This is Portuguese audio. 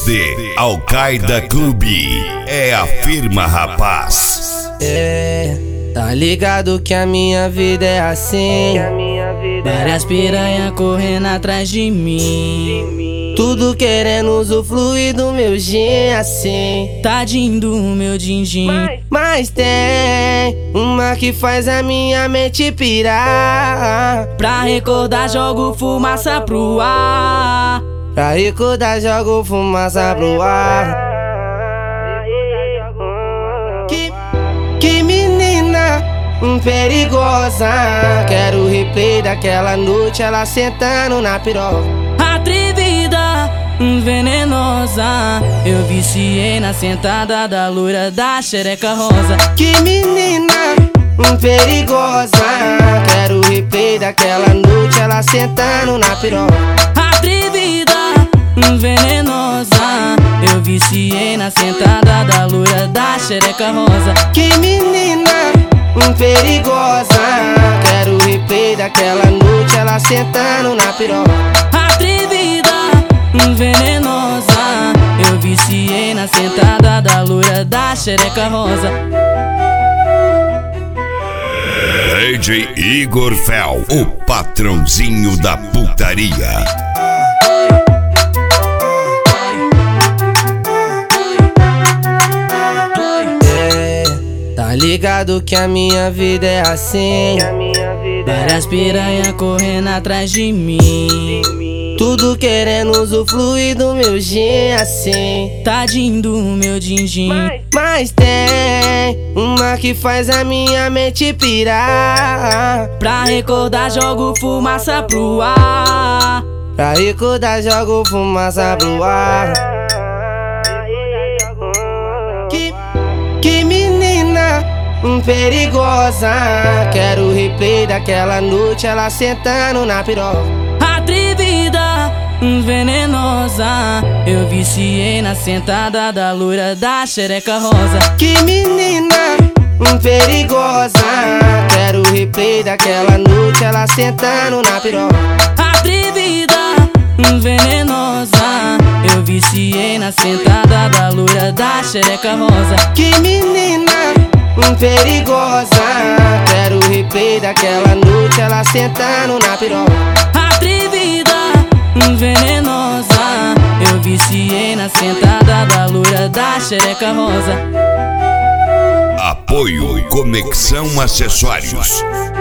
CD Al-Qaeda Clube é a firma, rapaz. Tá ligado que a minha vida é assim. Várias piranha correndo atrás de mim, Tudo querendo usufruir do meu gin assim. tadinho do meu din-din. Mas tem uma que faz a minha mente pirar. Pra recordar jogo fumaça pro ar. Pra recordar jogo fumaça pro ar. Que menina perigosa. Quero o replay daquela noite, ela sentando na piroca. Atrevida, venenosa, eu viciei na sentada da loira da xereca rosa. Que menina perigosa. Quero o replay daquela noite, ela sentando na piroca. Atrevida, venenosa, eu viciei na sentada da loira da xereca rosa. Que menina perigosa. Quero o replay daquela noite, ela sentando na piroca. Atrevida, venenosa, eu viciei na sentada da loira da xereca rosa. DJ Igor Fel, o patrãozinho da putaria. Tá ligado que a minha vida é assim. Várias piranha correndo atrás de mim, Tudo querendo usufruir do meu gin assim. tadinho do meu din-din. Mas tem uma que faz a minha mente pirar. Pra recordar jogo fumaça pro ar. Pra recordar jogo fumaça pro ar. Que menina perigosa. Quero o replay daquela noite, ela sentando na piroca. Atrevida, venenosa, eu viciei na sentada da loira da xereca rosa. Que menina perigosa. Quero o replay daquela noite, ela sentando na piroca. Atrevida, venenosa, eu viciei na sentada da loira da xereca rosa. Que menina perigosa. Quero o replay daquela noite, ela sentando na piroca. Atrevida, venenosa, eu viciei na sentada da loira da xereca rosa. Apoio Conexão Acessórios.